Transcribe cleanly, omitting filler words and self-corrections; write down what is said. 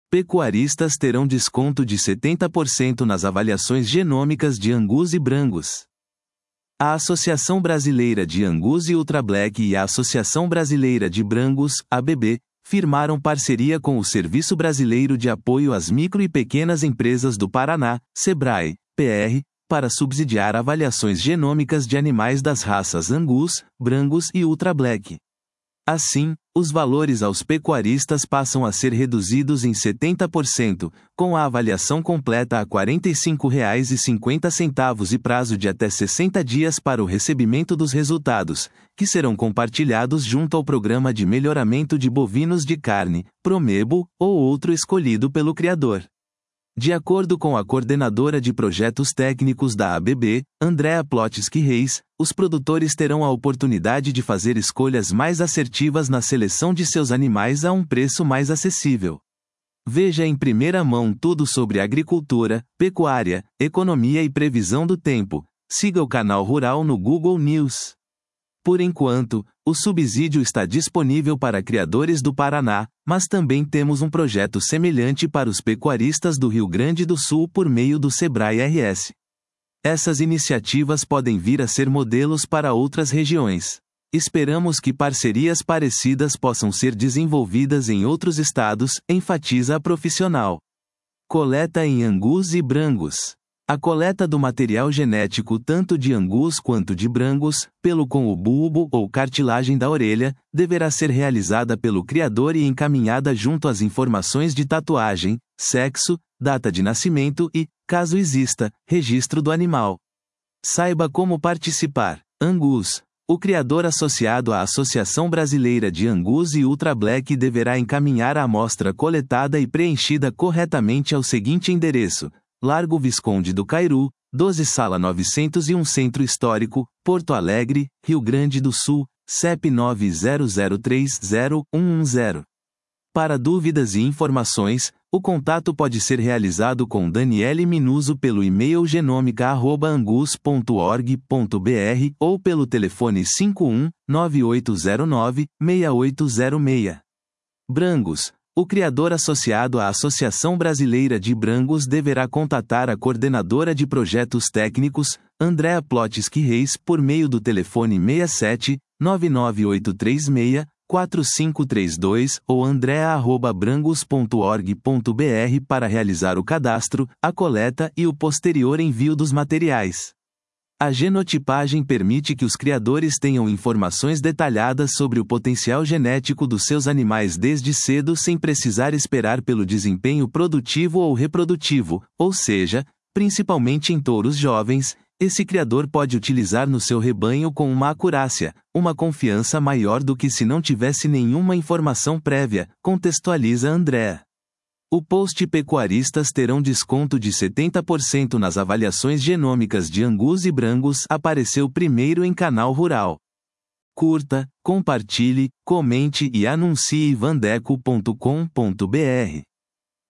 Pecuaristas terão desconto de 70% nas avaliações genômicas de Angus e Brangus. A Associação Brasileira de Angus e Ultra Black e a Associação Brasileira de Brangus, ABB, firmaram parceria com o Serviço Brasileiro de Apoio às Micro e Pequenas Empresas do Paraná, SEBRAE, PR, para subsidiar avaliações genômicas de animais das raças Angus, Brangus e Ultra Black. Assim, os valores aos pecuaristas passam a ser reduzidos em 70%, com a avaliação completa a R$ 45,50 e prazo de até 60 dias para o recebimento dos resultados, que serão compartilhados junto ao Programa de Melhoramento de Bovinos de Carne, Promebo, ou outro escolhido pelo criador. De acordo com a coordenadora de projetos técnicos da ABB, Andrea Plotsky Reis, os produtores terão a oportunidade de fazer escolhas mais assertivas na seleção de seus animais a um preço mais acessível. Veja em primeira mão tudo sobre agricultura, pecuária, economia e previsão do tempo. Siga o canal Rural no Google News. Por enquanto, o subsídio está disponível para criadores do Paraná, mas também temos um projeto semelhante para os pecuaristas do Rio Grande do Sul por meio do SEBRAE-RS. Essas iniciativas podem vir a ser modelos para outras regiões. Esperamos que parcerias parecidas possam ser desenvolvidas em outros estados, enfatiza a profissional. Coleta em Angus e Brangus. A coleta do material genético tanto de Angus quanto de Brangus, pelo com o bulbo ou cartilagem da orelha, deverá ser realizada pelo criador e encaminhada junto às informações de tatuagem, sexo, data de nascimento e, caso exista, registro do animal. Saiba como participar. Angus. O criador associado à Associação Brasileira de Angus e Ultra Black deverá encaminhar a amostra coletada e preenchida corretamente ao seguinte endereço: Largo Visconde do Cairu, 12 Sala 901 Centro Histórico, Porto Alegre, Rio Grande do Sul, CEP 900301110. Para dúvidas e informações, o contato pode ser realizado com Daniele Minuso pelo e-mail genomica@angus.org.br ou pelo telefone 51-9809-6806. Brangus. O criador associado à Associação Brasileira de Brangus deverá contatar a coordenadora de projetos técnicos, Andrea Plotsky Reis, por meio do telefone 67 99836 4532 ou andrea@brangus.org.br para realizar o cadastro, a coleta e o posterior envio dos materiais. A genotipagem permite que os criadores tenham informações detalhadas sobre o potencial genético dos seus animais desde cedo sem precisar esperar pelo desempenho produtivo ou reprodutivo, ou seja, principalmente em touros jovens, esse criador pode utilizar no seu rebanho com uma acurácia, uma confiança maior do que se não tivesse nenhuma informação prévia, contextualiza Andrea. O post Pecuaristas terão desconto de 70% nas avaliações genômicas de Angus e Brangus apareceu primeiro em Canal Rural. Curta, compartilhe, comente e anuncie vandeco.com.br.